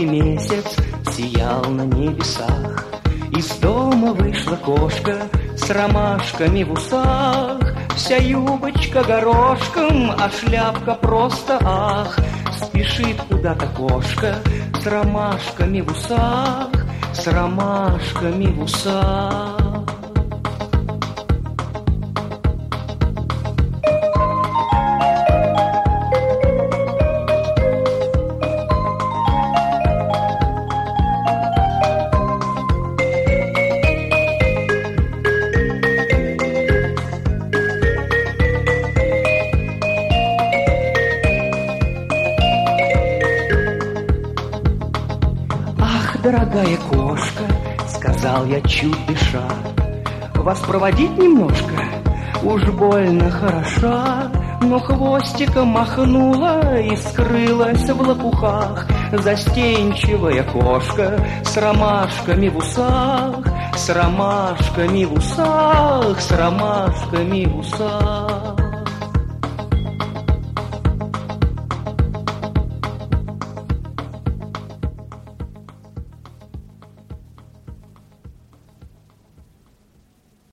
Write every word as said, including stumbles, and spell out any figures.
Медовый месяц сиял на небесах. Из дома вышла кошка с ромашками в усах. Вся юбочка горошком, а шляпка просто ах. Спешит куда-то кошка с ромашками в усах, с ромашками в усах. Дорогая кошка, сказал я, чуть дыша, вас проводить немножко? Уж больно хороша. Но хвостиком махнула и скрылась в лопухах. Застенчивая кошка с ромашками в усах, с ромашками в усах, с ромашками в усах.